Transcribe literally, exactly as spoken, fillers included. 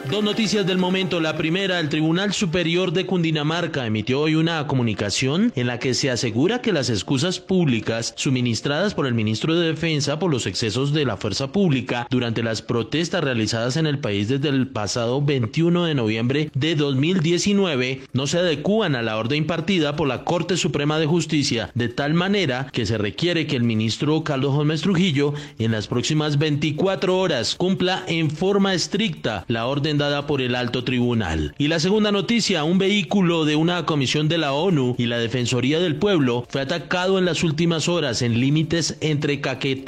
Dos noticias del momento. La primera, el Tribunal Superior de Cundinamarca emitió hoy una comunicación en la que se asegura que las excusas públicas suministradas por el ministro de Defensa por los excesos de la fuerza pública durante las protestas realizadas en el país desde el pasado veintiuno de noviembre de dos mil diecinueve no se adecúan a la orden impartida por la Corte Suprema de Justicia, de tal manera que se requiere que el ministro Carlos Holmes Trujillo en las próximas veinticuatro horas cumpla en forma estricta la orden dada por el alto tribunal. Y la segunda noticia, un vehículo de una comisión de la ONU y la Defensoría del Pueblo fue atacado en las últimas horas en límites entre Caquetá